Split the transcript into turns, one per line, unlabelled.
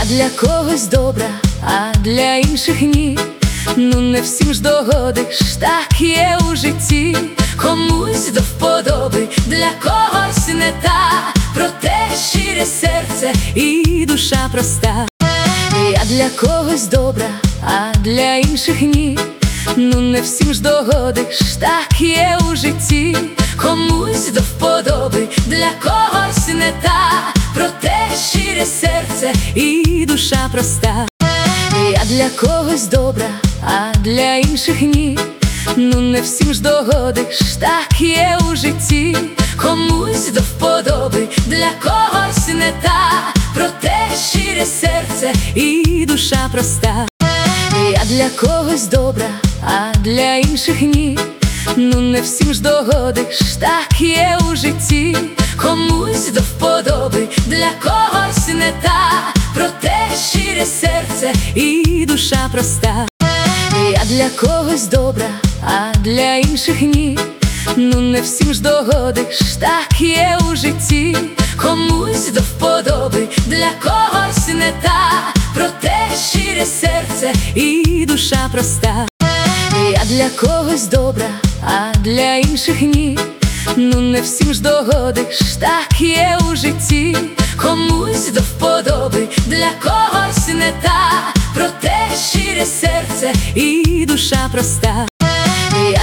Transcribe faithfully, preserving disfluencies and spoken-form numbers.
для когось добра, а для інших ні. Ну не всім ж догодиш, так є у житті. Комусь до вподоби, для когось не та. Проте щире серце і душа проста. Я для когось добра, а для інших ні. Ну не всім ж догодиш, так є у житті. Комусь до вподоби, для когось не та. Проте щире серце і душа проста. Я для когось добра, а для інших ні. Ну не всім ж догодиш, так є у житті. Комусь до вподоби, для когось не та. Проте щире серце і душа проста. Я для когось добра, а для інших ні. Ну не всім ж догодиш, так є у житті. Комусь до вподоби, для когось не та. Проте щире серце і душа проста. Я для когось добра, а для інших ні. Ну не всім ж догодиш, так є у житті. Комусь до вподоби, для когось не та. Проте щире серце і душа проста. Я для когось добра, а для інших ні. Ну не всім ж догодиш, так є у житті. Комусь до вподоби, для когось не та. Проте щире серце і душа проста.